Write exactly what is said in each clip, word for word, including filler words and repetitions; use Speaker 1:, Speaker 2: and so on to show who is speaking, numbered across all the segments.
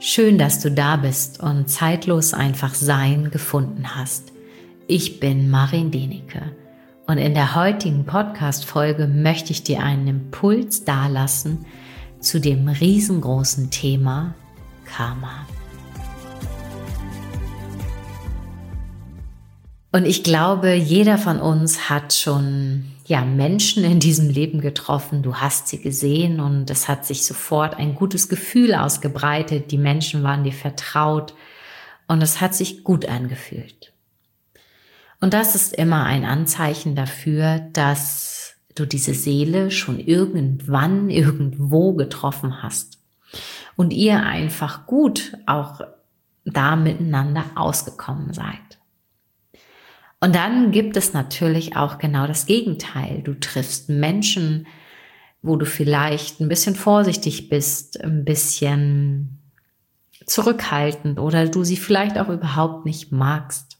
Speaker 1: Schön, dass du da bist und zeitlos einfach Sein gefunden hast. Ich bin Marin Denecke und in der heutigen Podcast-Folge möchte ich dir einen Impuls dalassen zu dem riesengroßen Thema Karma. Und ich glaube, jeder von uns hat schon ja, Menschen in diesem Leben getroffen. Du hast sie gesehen und es hat sich sofort ein gutes Gefühl ausgebreitet. Die Menschen waren dir vertraut und es hat sich gut angefühlt. Und das ist immer ein Anzeichen dafür, dass du diese Seele schon irgendwann, irgendwo getroffen hast und ihr einfach gut auch da miteinander ausgekommen seid. Und dann gibt es natürlich auch genau das Gegenteil. Du triffst Menschen, wo du vielleicht ein bisschen vorsichtig bist, ein bisschen zurückhaltend oder du sie vielleicht auch überhaupt nicht magst.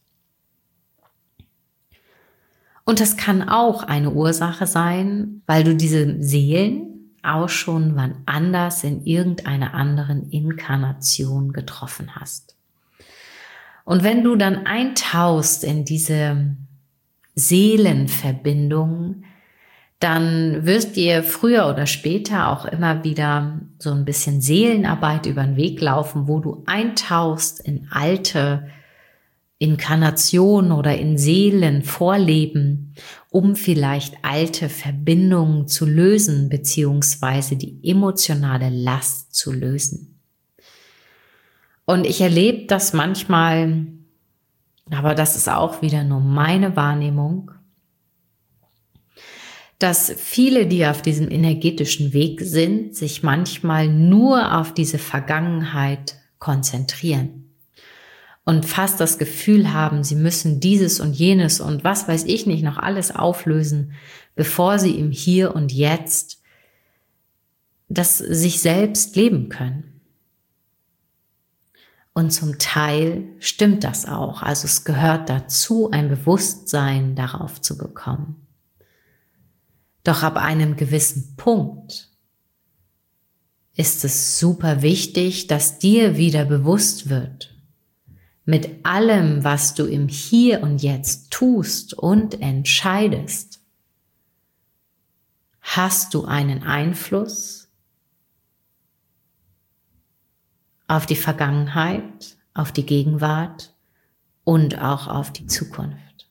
Speaker 1: Und das kann auch eine Ursache sein, weil du diese Seelen auch schon wann anders in irgendeiner anderen Inkarnation getroffen hast. Und wenn du dann eintauchst in diese Seelenverbindung, dann wirst dir früher oder später auch immer wieder so ein bisschen Seelenarbeit über den Weg laufen, wo du eintauchst in alte Inkarnationen oder in Seelenvorleben, um vielleicht alte Verbindungen zu lösen, beziehungsweise die emotionale Last zu lösen. Und ich erlebe das manchmal, aber das ist auch wieder nur meine Wahrnehmung, dass viele, die auf diesem energetischen Weg sind, sich manchmal nur auf diese Vergangenheit konzentrieren und fast das Gefühl haben, sie müssen dieses und jenes und was weiß ich nicht noch alles auflösen, bevor sie im Hier und Jetzt das sich selbst leben können. Und zum Teil stimmt das auch. Also es gehört dazu, ein Bewusstsein darauf zu bekommen. Doch ab einem gewissen Punkt ist es super wichtig, dass dir wieder bewusst wird, mit allem, was du im Hier und Jetzt tust und entscheidest, hast du einen Einfluss auf die Vergangenheit, auf die Gegenwart und auch auf die Zukunft.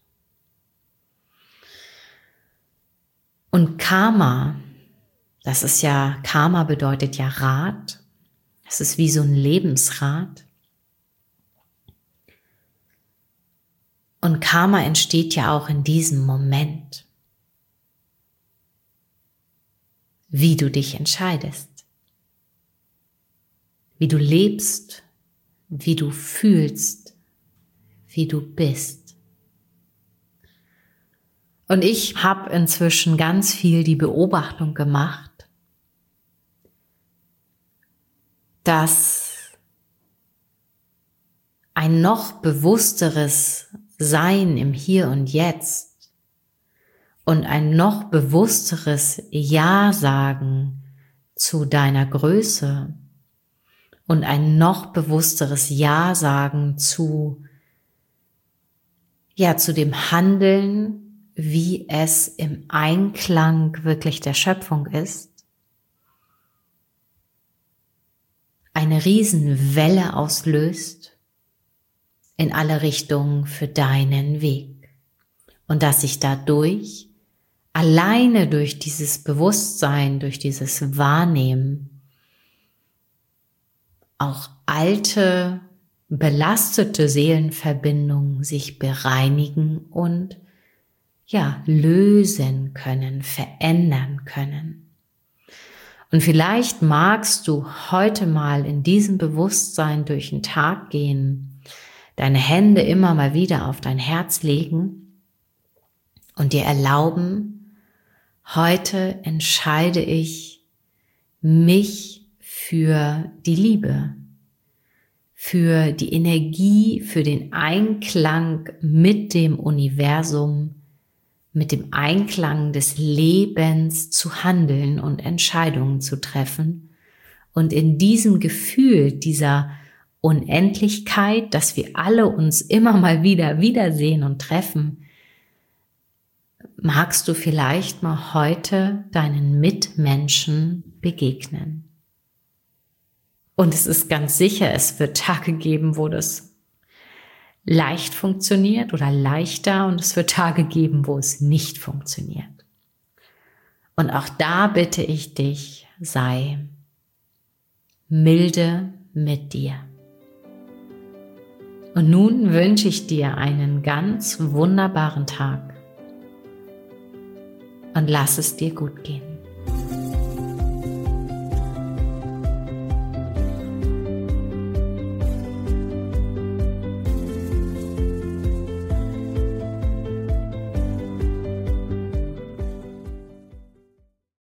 Speaker 1: Und Karma, das ist ja, Karma bedeutet ja Rat, das ist wie so ein Lebensrat. Und Karma entsteht ja auch in diesem Moment, wie du dich entscheidest. Wie du lebst, wie du fühlst, wie du bist. Und ich habe inzwischen ganz viel die Beobachtung gemacht, dass ein noch bewussteres Sein im Hier und Jetzt und ein noch bewussteres Ja sagen zu deiner Größe und ein noch bewussteres Ja sagen zu, ja, zu dem Handeln, wie es im Einklang wirklich der Schöpfung ist, eine Riesenwelle auslöst in alle Richtungen für deinen Weg. Und dass sich dadurch, alleine durch dieses Bewusstsein, durch dieses Wahrnehmen, auch alte, belastete Seelenverbindungen sich bereinigen und ja, lösen können, verändern können. Und vielleicht magst du heute mal in diesem Bewusstsein durch den Tag gehen, deine Hände immer mal wieder auf dein Herz legen und dir erlauben, heute entscheide ich mich für die Liebe, für die Energie, für den Einklang mit dem Universum, mit dem Einklang des Lebens zu handeln und Entscheidungen zu treffen und in diesem Gefühl dieser Unendlichkeit, dass wir alle uns immer mal wieder wiedersehen und treffen, magst du vielleicht mal heute deinen Mitmenschen begegnen. Und es ist ganz sicher, es wird Tage geben, wo das leicht funktioniert oder leichter, und es wird Tage geben, wo es nicht funktioniert. Und auch da bitte ich dich, sei milde mit dir. Und nun wünsche ich dir einen ganz wunderbaren Tag und lass es dir gut gehen.